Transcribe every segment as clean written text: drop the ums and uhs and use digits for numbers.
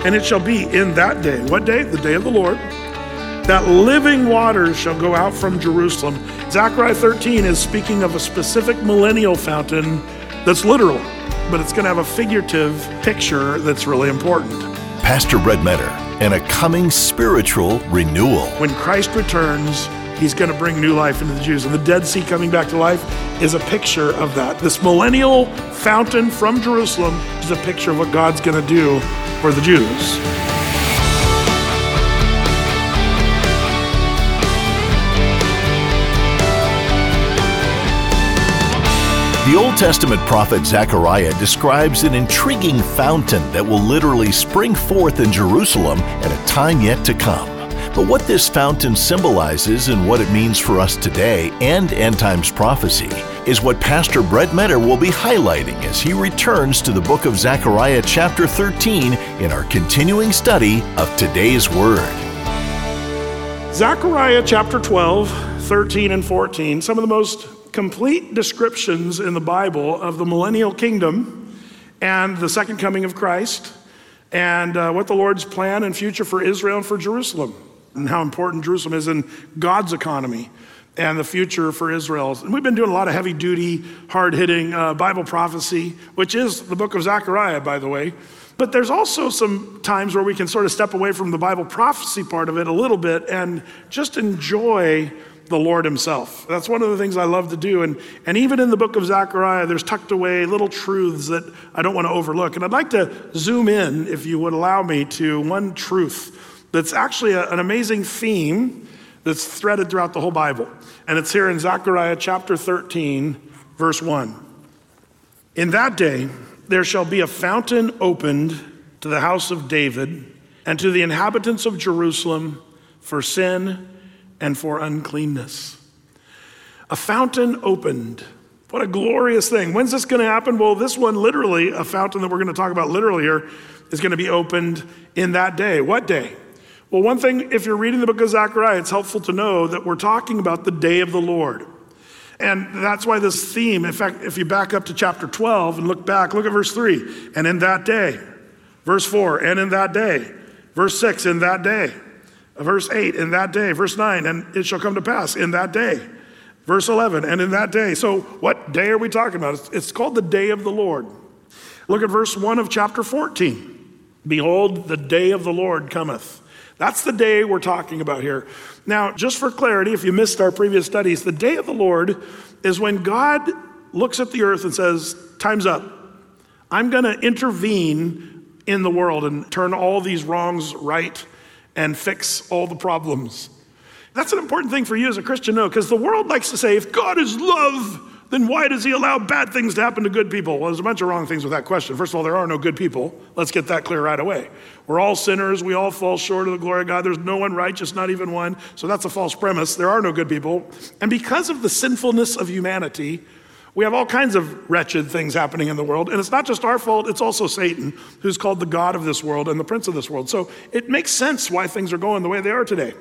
And it shall be in that day. What day? The day of the Lord. That living waters shall go out from Jerusalem. Zechariah 13 is speaking of a specific millennial fountain that's literal, but it's going to have a figurative picture that's really important. Pastor Brett Metter and a coming spiritual renewal. When Christ returns, he's going to bring new life into the Jews. And the Dead Sea coming back to life is a picture of that. This millennial fountain from Jerusalem is a picture of what God's going to do for the Jews. The Old Testament prophet Zechariah describes an intriguing fountain that will literally spring forth in Jerusalem at a time yet to come. But what this fountain symbolizes and what it means for us today and end times prophecy is what Pastor Brett Metter will be highlighting as he returns to the book of Zechariah chapter 13 in our continuing study of today's Word. Zechariah chapter 12, 13, and 14, some of the most complete descriptions in the Bible of the millennial kingdom and the second coming of Christ and what the Lord's plan and future for Israel and for Jerusalem and how important Jerusalem is in God's economy and the future for Israel. And we've been doing a lot of heavy-duty, hard-hitting Bible prophecy, which is the book of Zechariah, by the way. But there's also some times where we can sort of step away from the Bible prophecy part of it a little bit and just enjoy the Lord himself. That's one of the things I love to do. And even in the book of Zechariah, there's tucked away little truths that I don't want to overlook. And I'd like to zoom in, if you would allow me, to one truth that's actually an amazing theme that's threaded throughout the whole Bible. And it's here in Zechariah chapter 13, verse 1. In that day, there shall be a fountain opened to the house of David and to the inhabitants of Jerusalem for sin and for uncleanness. A fountain opened. What a glorious thing. When's this going to happen? Well, this one literally, a fountain that we're going to talk about literally here, is going to be opened in that day. What day? Well, one thing, if you're reading the book of Zechariah, it's helpful to know that we're talking about the day of the Lord. And that's why this theme, in fact, if you back up to chapter 12 and look back, look at verse 3, and in that day. Verse 4, and in that day. Verse 6, in that day. Verse 8, in that day. Verse 9, and it shall come to pass in that day. Verse 11, and in that day. So what day are we talking about? It's called the day of the Lord. Look at verse 1 of chapter 14. Behold, the day of the Lord cometh. That's the day we're talking about here. Now, just for clarity, if you missed our previous studies, the day of the Lord is when God looks at the earth and says, time's up. I'm going to intervene in the world and turn all these wrongs right and fix all the problems. That's an important thing for you as a Christian to know, because the world likes to say, if God is love, then why does he allow bad things to happen to good people? Well, there's a bunch of wrong things with that question. First of all, there are no good people. Let's get that clear right away. We're all sinners. We all fall short of the glory of God. There's no one righteous, not even one. So that's a false premise. There are no good people. And because of the sinfulness of humanity, we have all kinds of wretched things happening in the world. And it's not just our fault, it's also Satan, who's called the God of this world and the prince of this world. So it makes sense why things are going the way they are today.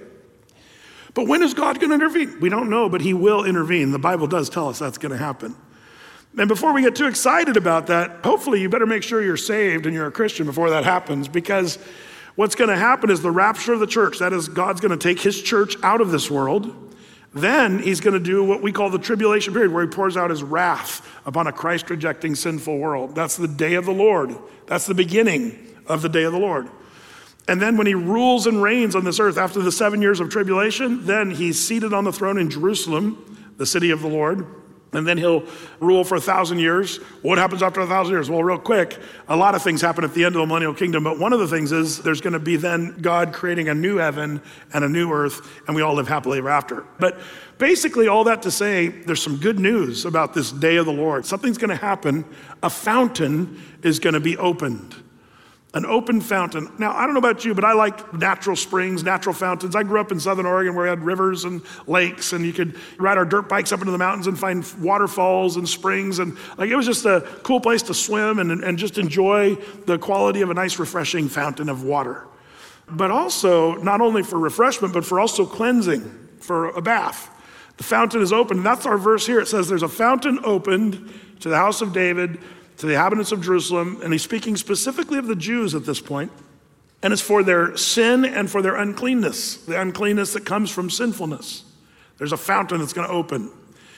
But when is God going to intervene? We don't know, but he will intervene. The Bible does tell us that's going to happen. And before we get too excited about that, hopefully you better make sure you're saved and you're a Christian before that happens, because what's going to happen is the rapture of the church. That is, God's going to take his church out of this world. Then he's going to do what we call the tribulation period, where he pours out his wrath upon a Christ-rejecting sinful world. That's the day of the Lord. That's the beginning of the day of the Lord. And then when he rules and reigns on this earth after the 7 years of tribulation, then he's seated on the throne in Jerusalem, the city of the Lord. And then he'll rule for 1,000 years. What happens after 1,000 years? Well, real quick, a lot of things happen at the end of the millennial kingdom, but one of the things is there's going to be then God creating a new heaven and a new earth, and we all live happily ever after. But basically all that to say, there's some good news about this day of the Lord. Something's going to happen. A fountain is going to be opened. An open fountain. Now, I don't know about you, but I like natural springs, natural fountains. I grew up in Southern Oregon where we had rivers and lakes, and you could ride our dirt bikes up into the mountains and find waterfalls and springs. And it was just a cool place to swim and just enjoy the quality of a nice, refreshing fountain of water. But also, not only for refreshment, but for also cleansing, for a bath. The fountain is open. And that's our verse here. It says there's a fountain opened to the house of David, to the inhabitants of Jerusalem, and he's speaking specifically of the Jews at this point. And it's for their sin and for their uncleanness, the uncleanness that comes from sinfulness. There's a fountain that's going to open.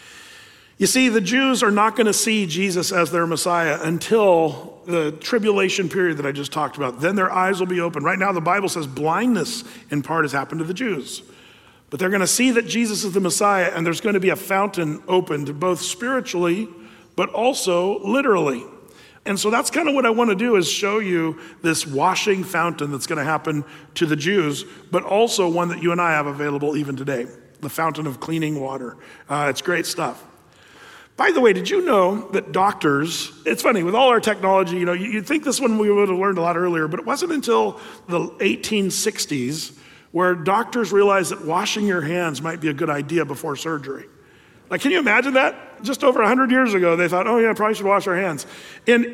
You see, the Jews are not going to see Jesus as their Messiah until the tribulation period that I just talked about. Then their eyes will be open. Right now, the Bible says blindness in part has happened to the Jews. But they're going to see that Jesus is the Messiah, and there's going to be a fountain opened both spiritually, but also literally. And so that's kind of what I want to do, is show you this washing fountain that's going to happen to the Jews, but also one that you and I have available even today, the fountain of cleaning water. It's great stuff. By the way, did you know that doctors, it's funny, with all our technology, you'd think this one we would have learned a lot earlier, but it wasn't until the 1860s where doctors realized that washing your hands might be a good idea before surgery. Like, can you imagine that? Just over 100 years ago, they thought, oh yeah, probably should wash our hands. In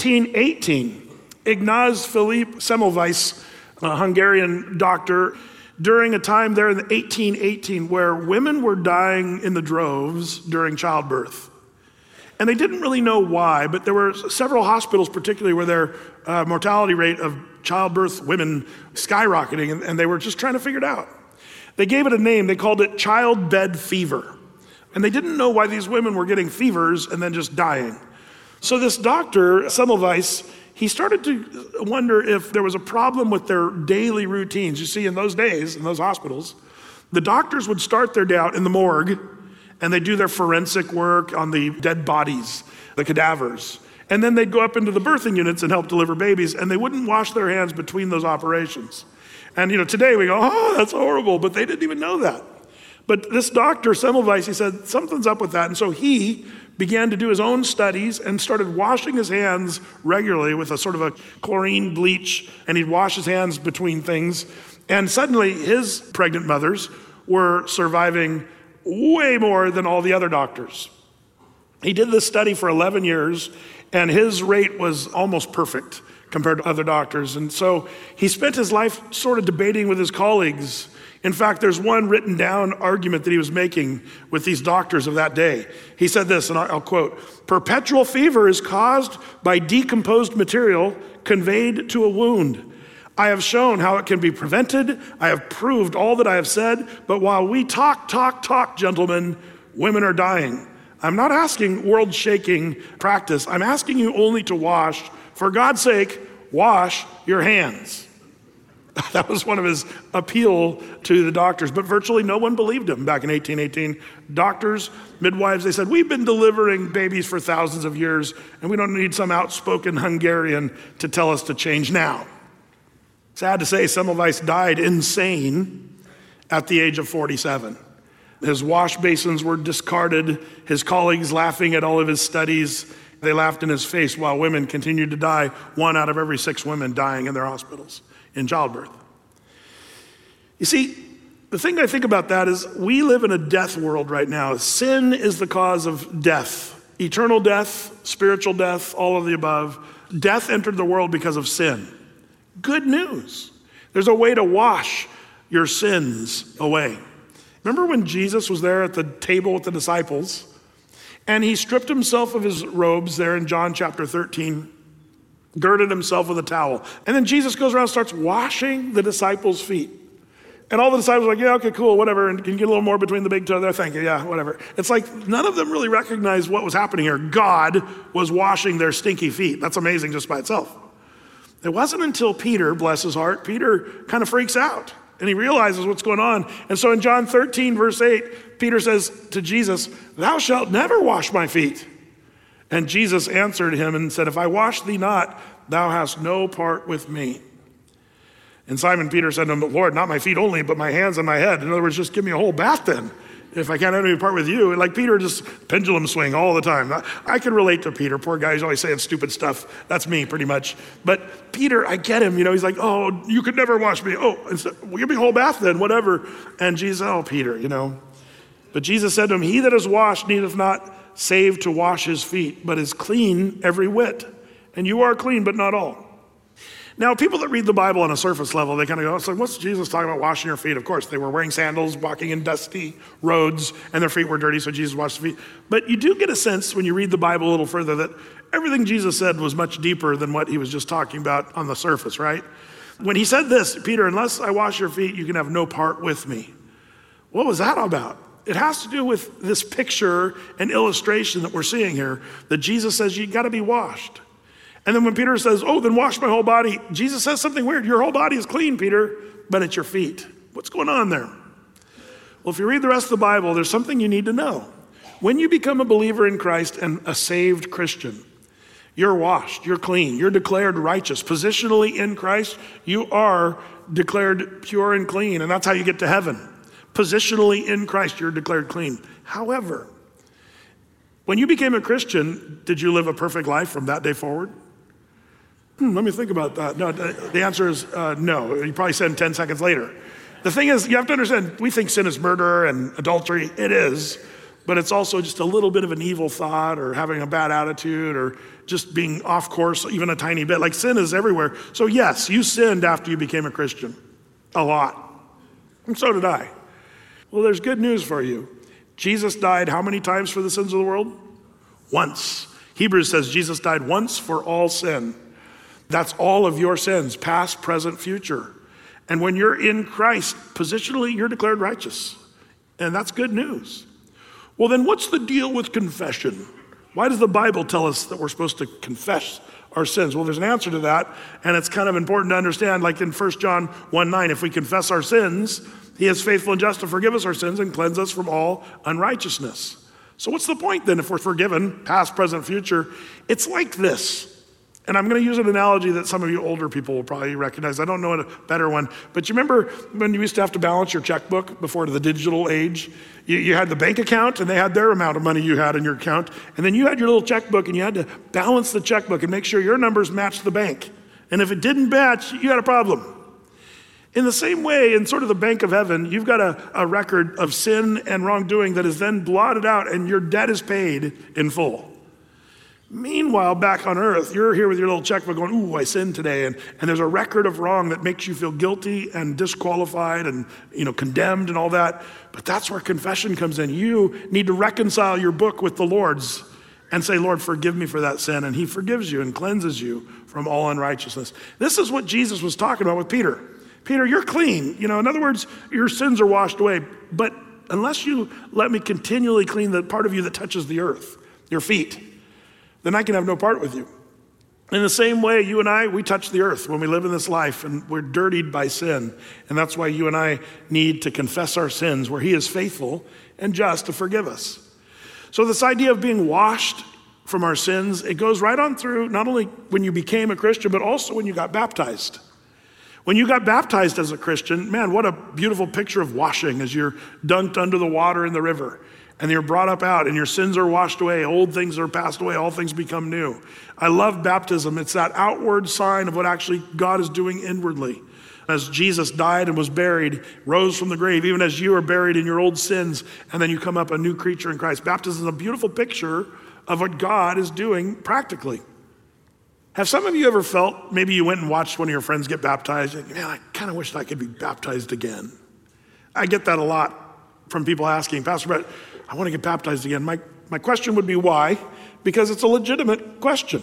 1818, Ignaz Philipp Semmelweis, a Hungarian doctor, during a time there in 1818 where women were dying in the droves during childbirth. And they didn't really know why, but there were several hospitals particularly where their mortality rate of childbirth women skyrocketing, and they were just trying to figure it out. They gave it a name. They called it childbed fever. And they didn't know why these women were getting fevers and then just dying. So this doctor, Semmelweis, he started to wonder if there was a problem with their daily routines. You see, in those days, in those hospitals, the doctors would start their day out in the morgue, and they'd do their forensic work on the dead bodies, the cadavers. And then they'd go up into the birthing units and help deliver babies, and they wouldn't wash their hands between those operations. And today we go, oh, that's horrible, but they didn't even know that. But this doctor, Semmelweis, he said, something's up with that. And so he began to do his own studies and started washing his hands regularly with a sort of a chlorine bleach, and he'd wash his hands between things. And suddenly his pregnant mothers were surviving way more than all the other doctors. He did this study for 11 years, and his rate was almost perfect compared to other doctors. And so he spent his life sort of debating with his colleagues. In fact, there's one written down argument that he was making with these doctors of that day. He said this, and I'll quote, "Perpetual fever is caused by decomposed material conveyed to a wound. I have shown how it can be prevented. I have proved all that I have said. But while we talk, gentlemen, women are dying. I'm not asking world-shaking practice. I'm asking you only to wash. For God's sake, wash your hands." That was one of his appeal to the doctors, but virtually no one believed him back in 1818. Doctors, midwives, they said, we've been delivering babies for thousands of years, and we don't need some outspoken Hungarian to tell us to change now. Sad to say, Semmelweis died insane at the age of 47. His wash basins were discarded, his colleagues laughing at all of his studies. They laughed in his face while women continued to die, 1 out of every 6 women dying in their hospitals in childbirth. You see, the thing I think about that is we live in a death world right now. Sin is the cause of death, eternal death, spiritual death, all of the above. Death entered the world because of sin. Good news. There's a way to wash your sins away. Remember when Jesus was there at the table with the disciples and he stripped himself of his robes there in John chapter 13, girded himself with a towel. And then Jesus goes around and starts washing the disciples' feet. And all the disciples are like, yeah, okay, cool, whatever. And can you get a little more between the big toe there? Thank you, yeah, whatever. It's like none of them really recognized what was happening here. God was washing their stinky feet. That's amazing just by itself. It wasn't until Peter, bless his heart, Peter kind of freaks out and he realizes what's going on. And so in John 13, verse 8, Peter says to Jesus, "Thou shalt never wash my feet." And Jesus answered him and said, "If I wash thee not, thou hast no part with me." And Simon Peter said to him, "Lord, not my feet only, but my hands and my head." In other words, just give me a whole bath then, if I can't have any part with you. And like Peter, just pendulum swing all the time. I can relate to Peter. Poor guy, he's always saying stupid stuff. That's me pretty much. But Peter, I get him. He's like, "Oh, you could never wash me." "Oh, well, give me a whole bath then, whatever." And Jesus, "Oh, Peter, But Jesus said to him, "He that is washed needeth not save to wash his feet, but is clean every whit. And you are clean, but not all." Now, people that read the Bible on a surface level, they kind of go, it's like, what's Jesus talking about washing your feet? Of course, they were wearing sandals, walking in dusty roads, and their feet were dirty, so Jesus washed their feet. But you do get a sense when you read the Bible a little further that everything Jesus said was much deeper than what he was just talking about on the surface, right? When he said this, Peter, unless I wash your feet, you can have no part with me. What was that about? It has to do with this picture and illustration that we're seeing here, that Jesus says you gotta be washed. And then when Peter says, oh, then wash my whole body, Jesus says something weird. Your whole body is clean, Peter, but it's your feet. What's going on there? Well, if you read the rest of the Bible, there's something you need to know. When you become a believer in Christ and a saved Christian, you're washed, you're clean, you're declared righteous. Positionally in Christ, you are declared pure and clean, and that's how you get to heaven. Positionally in Christ, you're declared clean. However, when you became a Christian, did you live a perfect life from that day forward? Let me think about that. No, the answer is no. You probably said 10 seconds later. The thing is, you have to understand, we think sin is murder and adultery. It is, but it's also just a little bit of an evil thought or having a bad attitude or just being off course even a tiny bit. Like sin is everywhere. So yes, you sinned after you became a Christian. A lot. And so did I. Well, there's good news for you. Jesus died how many times for the sins of the world? Once. Hebrews says Jesus died once for all sin. That's all of your sins, past, present, future. And when you're in Christ, positionally, you're declared righteous. And that's good news. Well, then what's the deal with confession? Why does the Bible tell us that we're supposed to confess our sins? Well, there's an answer to that, and it's kind of important to understand, like in 1 John 1:9, if we confess our sins, he is faithful and just to forgive us our sins and cleanse us from all unrighteousness. So what's the point then if we're forgiven, past, present, future? It's like this. And I'm going to use an analogy that some of you older people will probably recognize. I don't know a better one. But you remember when you used to have to balance your checkbook before the digital age? You had the bank account, and they had their amount of money you had in your account. And then you had your little checkbook, and you had to balance the checkbook and make sure your numbers matched the bank. And if it didn't match, you had a problem. In the same way, in sort of the bank of heaven, you've got a record of sin and wrongdoing that is then blotted out, and your debt is paid in full. Meanwhile, back on earth, you're here with your little checkbook going, ooh, I sinned today. And there's a record of wrong that makes you feel guilty and disqualified and condemned and all that. But that's where confession comes in. You need to reconcile your book with the Lord's and say, Lord, forgive me for that sin. And he forgives you and cleanses you from all unrighteousness. This is what Jesus was talking about with Peter. Peter, you're clean. In other words, your sins are washed away. But unless you let me continually clean the part of you that touches the earth, your feet, then I can have no part with you. In the same way, you and I, we touch the earth when we live in this life, and we're dirtied by sin. And that's why you and I need to confess our sins, where he is faithful and just to forgive us. So this idea of being washed from our sins, it goes right on through not only when you became a Christian, but also when you got baptized. When you got baptized as a Christian, man, what a beautiful picture of washing as you're dunked under the water in the river. And you're brought up out, and your sins are washed away. Old things are passed away. All things become new. I love baptism. It's that outward sign of what actually God is doing inwardly. As Jesus died and was buried, rose from the grave, even as you are buried in your old sins, and then you come up a new creature in Christ. Baptism is a beautiful picture of what God is doing practically. Have some of you ever felt, maybe you went and watched one of your friends get baptized, and, man, I kind of wished I could be baptized again. I get that a lot from people asking, Pastor Brett, I want to get baptized again. My question would be why? Because it's a legitimate question.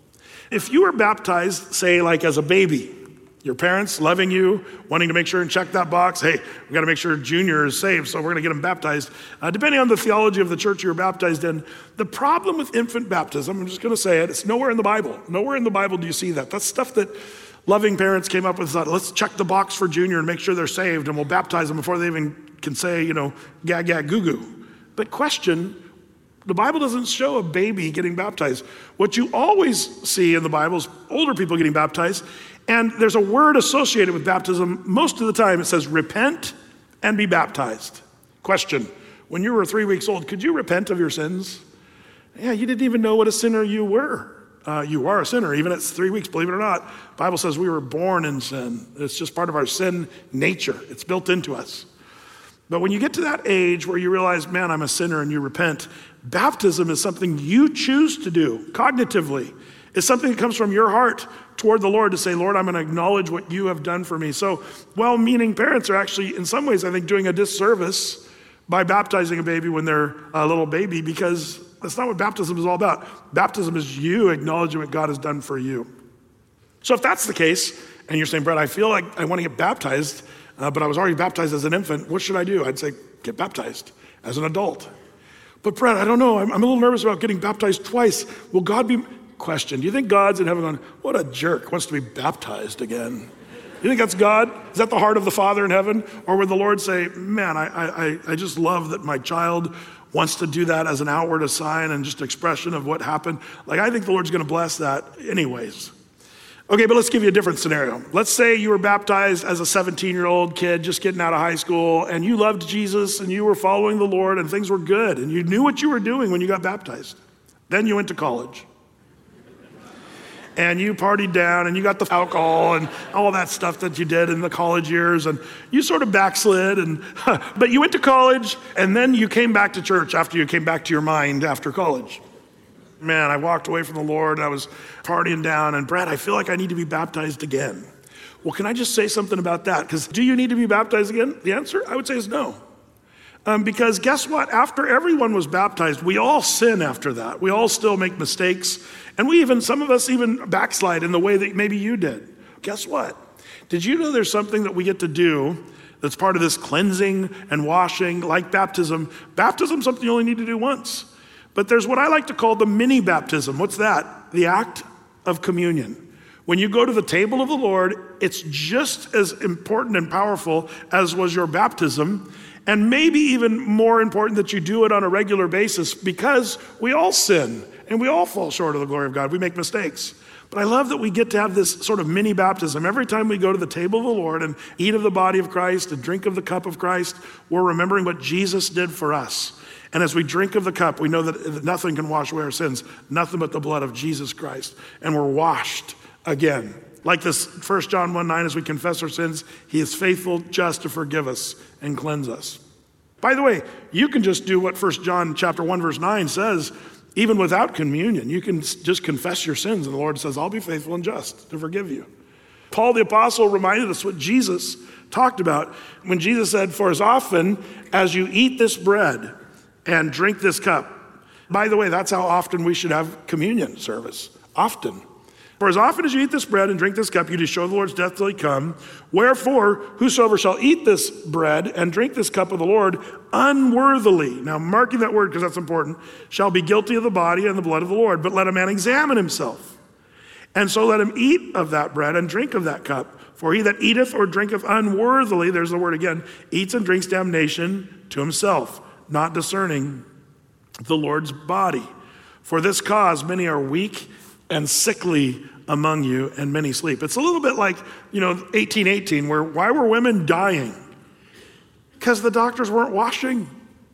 If you were baptized, say like as a baby, your parents loving you, wanting to make sure and check that box, hey, we got to make sure Junior is saved, so we're going to get him baptized. Depending on the theology of the church you were baptized in, the problem with infant baptism, I'm just going to say it, it's nowhere in the Bible. Nowhere in the Bible do you see that. That's stuff that loving parents came up with, thought, let's check the box for Junior and make sure they're saved, and we'll baptize them before they even can say, gag, gag, goo, goo. But question, the Bible doesn't show a baby getting baptized. What you always see in the Bible is older people getting baptized, and there's a word associated with baptism. Most of the time it says repent and be baptized. Question, when you were 3 weeks old, could you repent of your sins? Yeah, you didn't even know what a sinner you were. You are a sinner, even at 3 weeks, believe it or not. The Bible says we were born in sin. It's just part of our sin nature. It's built into us. But when you get to that age where you realize, man, I'm a sinner, and you repent, baptism is something you choose to do cognitively. It's something that comes from your heart toward the Lord to say, Lord, I'm going to acknowledge what you have done for me. So well-meaning parents are actually, in some ways, I think, doing a disservice by baptizing a baby when they're a little baby, because that's not what baptism is all about. Baptism is you acknowledging what God has done for you. So if that's the case, and you're saying, Brett, I feel like I want to get baptized, but I was already baptized as an infant. What should I do? I'd say, get baptized as an adult. But Brett, I don't know. I'm a little nervous about getting baptized twice. Will God be... Question, do you think God's in heaven going, what a jerk, wants to be baptized again? You think that's God? Is that the heart of the Father in heaven? Or would the Lord say, man, I just love that my child wants to do that as an outward sign and just expression of what happened? Like, I think the Lord's going to bless that anyways. Okay, but let's give you a different scenario. Let's say you were baptized as a 17-year-old kid just getting out of high school, and you loved Jesus and you were following the Lord and things were good and you knew what you were doing when you got baptized. Then you went to college. And you partied down and you got the alcohol and all that stuff that you did in the college years, and you sort of backslid, but you went to college and then you came back to church after you came back to your mind after college. Man, I walked away from the Lord and I was partying down, and Brad, I feel like I need to be baptized again. Well, can I just say something about that? Because do you need to be baptized again? The answer, I would say, is no. Because guess what? After everyone was baptized, we all sin after that. We all still make mistakes. And some of us even backslide in the way that maybe you did. Guess what? Did you know there's something that we get to do that's part of this cleansing and washing, like baptism? Baptism's something you only need to do once. But there's what I like to call the mini baptism. What's that? The act of communion. When you go to the table of the Lord, it's just as important and powerful as was your baptism. And maybe even more important that you do it on a regular basis, because we all sin and we all fall short of the glory of God. We make mistakes. But I love that we get to have this sort of mini baptism. Every time we go to the table of the Lord and eat of the body of Christ and drink of the cup of Christ, we're remembering what Jesus did for us. And as we drink of the cup, we know that nothing can wash away our sins, nothing but the blood of Jesus Christ. And we're washed again. Like this 1 John 1:9, as we confess our sins, he is faithful, just to forgive us and cleanse us. By the way, you can just do what 1 John chapter 1 verse 9 says, even without communion. You can just confess your sins, and the Lord says, I'll be faithful and just to forgive you. Paul the apostle reminded us what Jesus talked about when Jesus said, for as often as you eat this bread and drink this cup. By the way, that's how often we should have communion service, often. For as often as you eat this bread and drink this cup, you do show the Lord's death till he come. Wherefore, whosoever shall eat this bread and drink this cup of the Lord unworthily, now marking that word because that's important, shall be guilty of the body and the blood of the Lord. But let a man examine himself. And so let him eat of that bread and drink of that cup. For he that eateth or drinketh unworthily, there's the word again, eats and drinks damnation to himself, not discerning the Lord's body. For this cause many are weak and sickly among you, and many sleep. It's a little bit like, 1818, why were women dying? Because the doctors weren't washing.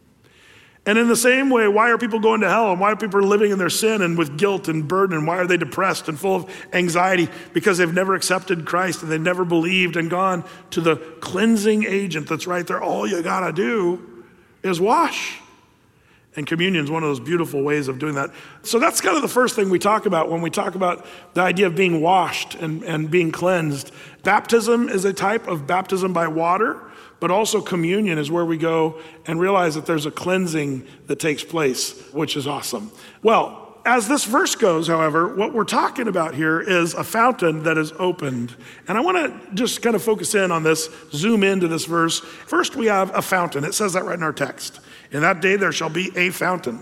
And in the same way, why are people going to hell? And why are people living in their sin and with guilt and burden? And why are they depressed and full of anxiety? Because they've never accepted Christ and they've never believed and gone to the cleansing agent that's right there. All you gotta do is wash. And communion is one of those beautiful ways of doing that. So that's kind of the first thing we talk about when we talk about the idea of being washed and being cleansed. Baptism is a type of baptism by water, but also communion is where we go and realize that there's a cleansing that takes place, which is awesome. Well, as this verse goes, however, what we're talking about here is a fountain that is opened. And I want to just kind of focus in on this, zoom into this verse. First, we have a fountain. It says that right in our text. In that day, there shall be a fountain.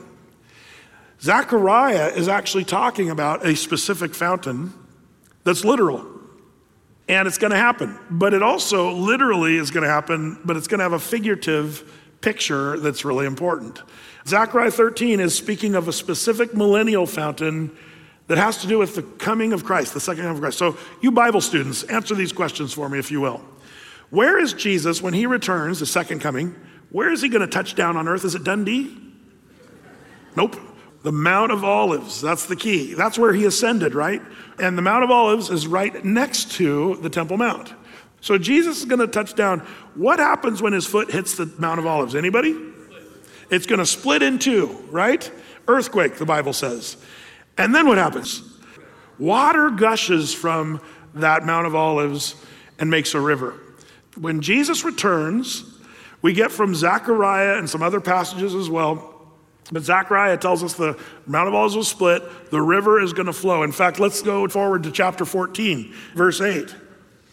Zechariah is actually talking about a specific fountain that's literal. And it's going to happen. But it also literally is going to happen, but it's going to have a figurative picture that's really important. Zechariah 13 is speaking of a specific millennial fountain that has to do with the coming of Christ, the second coming of Christ. So you Bible students, answer these questions for me, if you will. Where is Jesus when he returns, the second coming? Where is he going to touch down on earth? Is it Dundee? Nope. The Mount of Olives, that's the key. That's where he ascended, right? And the Mount of Olives is right next to the Temple Mount. So Jesus is going to touch down. What happens when his foot hits the Mount of Olives? Anybody? It's going to split in two, right? Earthquake, the Bible says. And then what happens? Water gushes from that Mount of Olives and makes a river. When Jesus returns, we get from Zechariah and some other passages as well, but Zechariah tells us the Mount of Olives will split, the river is going to flow. In fact, let's go forward to chapter 14, verse 8.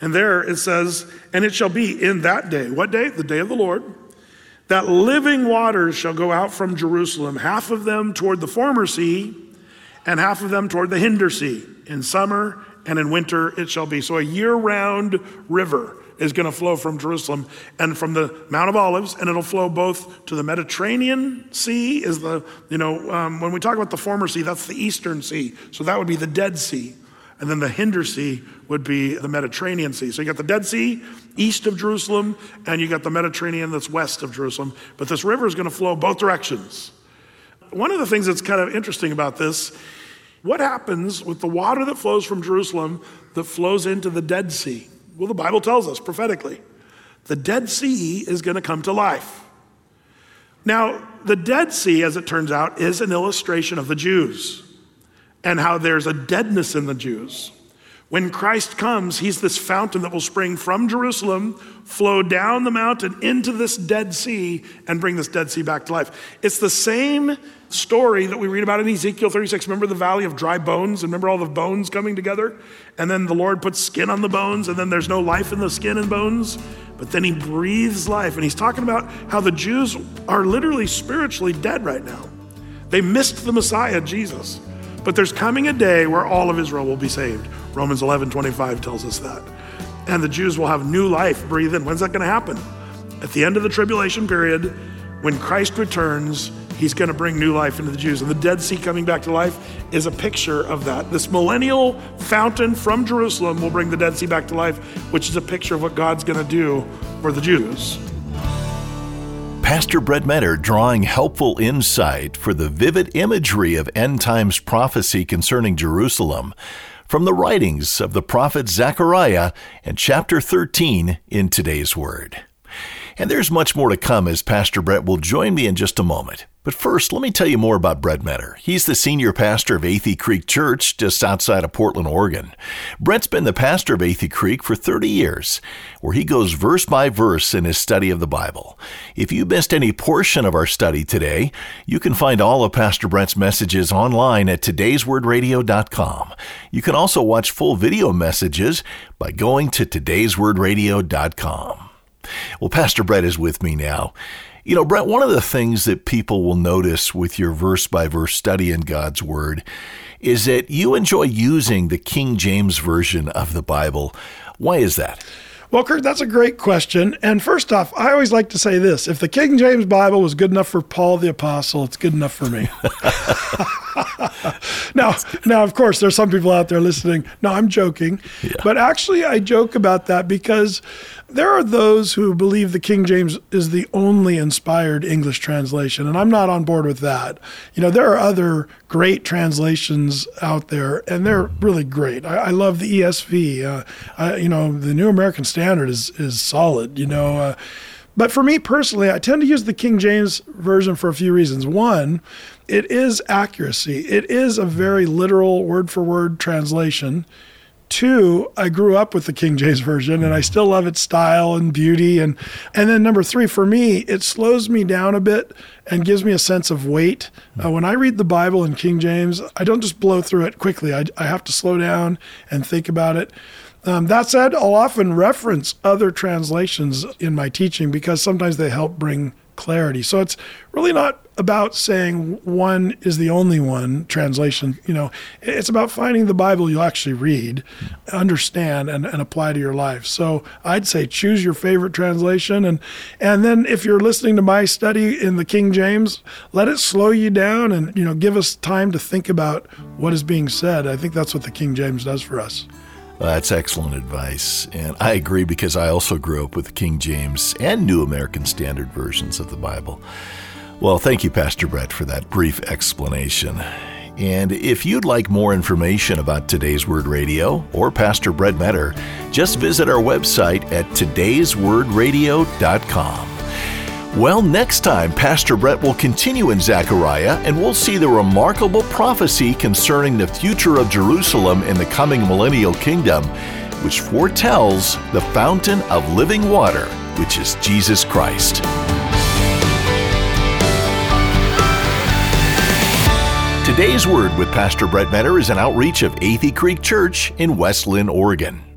And there it says, and it shall be in that day. What day? The day of the Lord. That living waters shall go out from Jerusalem, half of them toward the former sea, and half of them toward the hinder sea. In summer and in winter it shall be. So a year-round river is going to flow from Jerusalem and from the Mount of Olives, and it'll flow both to the Mediterranean Sea, is the, when we talk about the former sea, that's the Eastern Sea. So that would be the Dead Sea. And then the hinder sea would be the Mediterranean Sea. So you got the Dead Sea east of Jerusalem, and you got the Mediterranean that's west of Jerusalem. But this river is going to flow both directions. One of the things that's kind of interesting about this, what happens with the water that flows from Jerusalem that flows into the Dead Sea? Well, the Bible tells us prophetically, the Dead Sea is going to come to life. Now, the Dead Sea, as it turns out, is an illustration of the Jews and how there's a deadness in the Jews. When Christ comes, he's this fountain that will spring from Jerusalem, flow down the mountain into this Dead Sea, and bring this Dead Sea back to life. It's the same story that we read about in Ezekiel 36. Remember the valley of dry bones? And remember all the bones coming together? And then the Lord puts skin on the bones, and then there's no life in the skin and bones. But then he breathes life. And he's talking about how the Jews are literally spiritually dead right now. They missed the Messiah, Jesus. But there's coming a day where all of Israel will be saved. Romans 11:25 tells us that. And the Jews will have new life breathed in. When's that going to happen? At the end of the tribulation period, when Christ returns, he's going to bring new life into the Jews. And the Dead Sea coming back to life is a picture of that. This millennial fountain from Jerusalem will bring the Dead Sea back to life, which is a picture of what God's going to do for the Jews. Pastor Brett Meador drawing helpful insight for the vivid imagery of end times prophecy concerning Jerusalem from the writings of the prophet Zechariah and chapter 13 in today's Word. And there's much more to come as Pastor Brett will join me in just a moment. But first, let me tell you more about Brett Meador. He's the senior pastor of Athey Creek Church just outside of Portland, Oregon. Brett's been the pastor of Athey Creek for 30 years, where he goes verse by verse in his study of the Bible. If you missed any portion of our study today, you can find all of Pastor Brett's messages online at todayswordradio.com. You can also watch full video messages by going to todayswordradio.com. Well, Pastor Brett is with me now. Brett, one of the things that people will notice with your verse-by-verse study in God's Word is that you enjoy using the King James Version of the Bible. Why is that? Well, Kurt, that's a great question. And first off, I always like to say this. If the King James Bible was good enough for Paul the Apostle, it's good enough for me. Now, of course, there's some people out there listening. No, I'm joking. Yeah. But actually, I joke about that because there are those who believe the King James is the only inspired English translation, and I'm not on board with that. There are other great translations out there, and they're really great. I love the ESV. The New American Standard is solid, But for me personally, I tend to use the King James Version for a few reasons. One, it is accuracy. It is a very literal word-for-word translation. Two, I grew up with the King James Version, and I still love its style and beauty. And then number three, for me, it slows me down a bit and gives me a sense of weight. When I read the Bible in King James, I don't just blow through it quickly. I have to slow down and think about it. That said, I'll often reference other translations in my teaching because sometimes they help bring clarity. So it's really not about saying one is the only one translation. It's about finding the Bible you'll actually read, understand, and apply to your life. So I'd say choose your favorite translation. And then if you're listening to my study in the King James, let it slow you down and, give us time to think about what is being said. I think that's what the King James does for us. That's excellent advice, and I agree because I also grew up with the King James and New American Standard versions of the Bible. Well, thank you, Pastor Brett, for that brief explanation. And if you'd like more information about Today's Word Radio or Pastor Brett Meador, just visit our website at todayswordradio.com. Well, next time, Pastor Brett will continue in Zechariah, and we'll see the remarkable prophecy concerning the future of Jerusalem in the coming millennial kingdom, which foretells the fountain of living water, which is Jesus Christ. Today's Word with Pastor Brett Meador is an outreach of Athey Creek Church in West Linn, Oregon.